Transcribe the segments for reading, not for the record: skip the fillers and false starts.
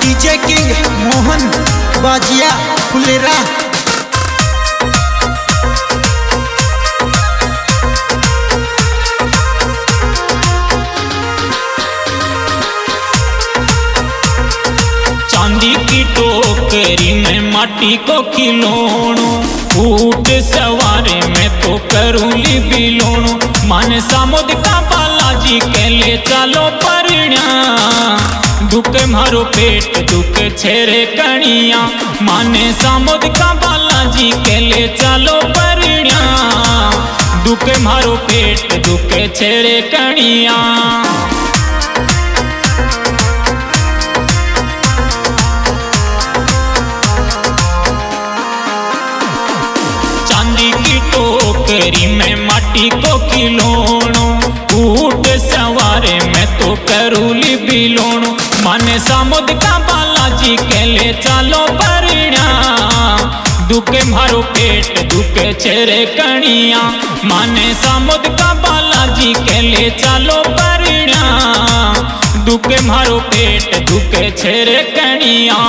DJ king Mohan बाजिया फुलेरा। चांदी की टोकरी में माटी को खिलौनो, ऊंट सवारे में तो करूली बिलोनो। मन सामुद का बालाजी के ले चलो परिण्या, दुखे मारो पेट दुखे छेरे कणिया। माने सामुद का बालाजी के ले चलो परिण्या, दुखे मारो पेट दुखे छेरे कणिया। चांदी की टोकरी में माटी को खिलौनो, ऊंट सवारे में तो करूली बिलोनो। माने सामुद का बालाजी के ले चलो परिण्या, दुखे मारो पेट दुखे छेरे कणिया। माने सामुद का बालाजी के ले चलो परिण्या, दुखे मारो पेट दुखे छेरे कणिया।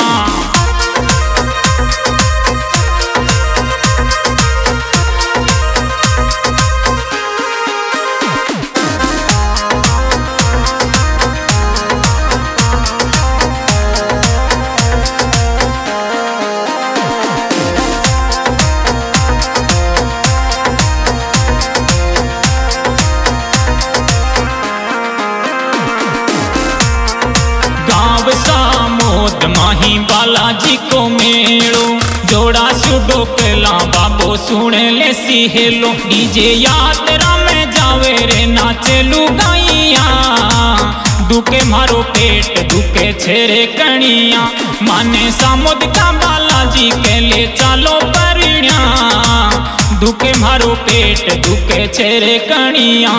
गाँव सामोद माही बालाजी को मेड़ो, जोड़ा सुडो केला बाबो सुने ले सिहेलो। डीजे यात्रा में जावे रे नाचे लुगाइया, दुखे मारो पेट दुखे छेरे कणिया। माने सामुद का बालाजी के ले चलो परिण्या, दुखे मारो पेट दुखे छेरे कणिया।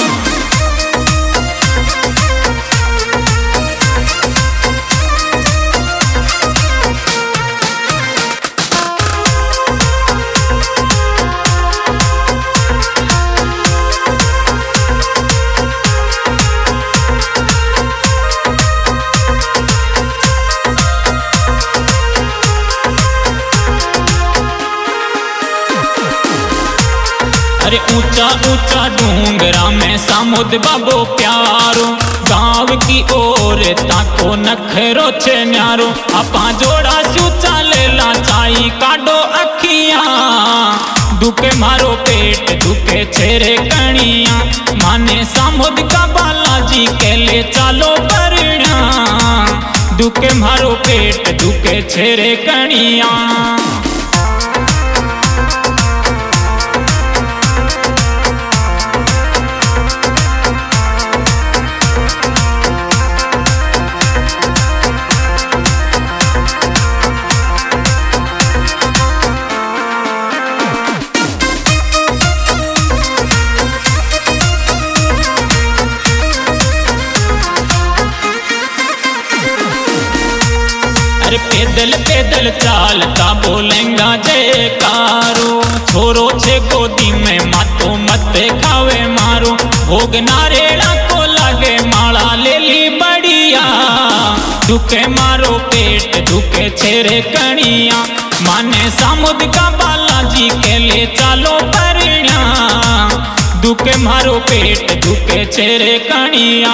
अरे ऊंचा ऊंचा डूंगरा में सामुद बाबो प्यारो, गाँव की ओर ताको नखरो छे न्यारो। आपा जोड़ा सूचा लेला चाई काडो अखिया, दुखे मारो पेट दुखे छेरे कणिया। माने सामुद का बालाजी के ले चलो परिण्या, दुखे मारो पेट दुखे छेरे कणिया। अरे पैदल पैदल चालता बोलेंगा जयकारो, छोरो छे गोदी में मातो मत खावे मारो। भोग नारेड़ा को लागे माला ले ली बढ़िया, दुखे मारो पेट दुखे छेरे कणिया। माने सामुद का बालाजी के ले चलो परिण्या, दुखे मारो पेट दुखे छेरे कणिया।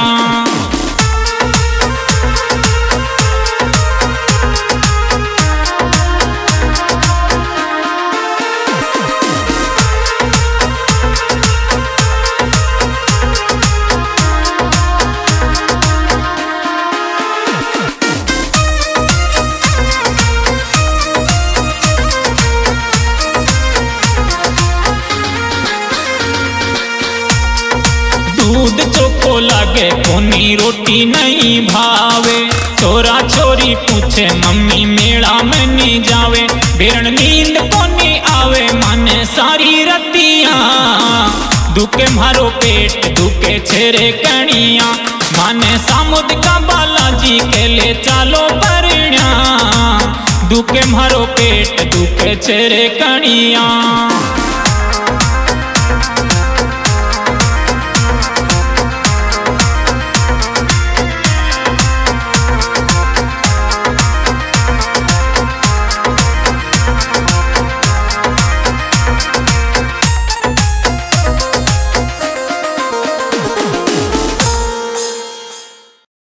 दूध चोखो लागे कोनी रोटी नहीं भावे, छोरा छोरी पूछे मम्मी मेला में नहीं जावे। बेरण नींद कोनी आवे माने सारी रतिया, दुखे मारो पेट दुखे छेरे कणिया। माने सामुद का बालाजी के ले चलो परिण्या, दुखे मारो पेट दुखे छेरे कणिया।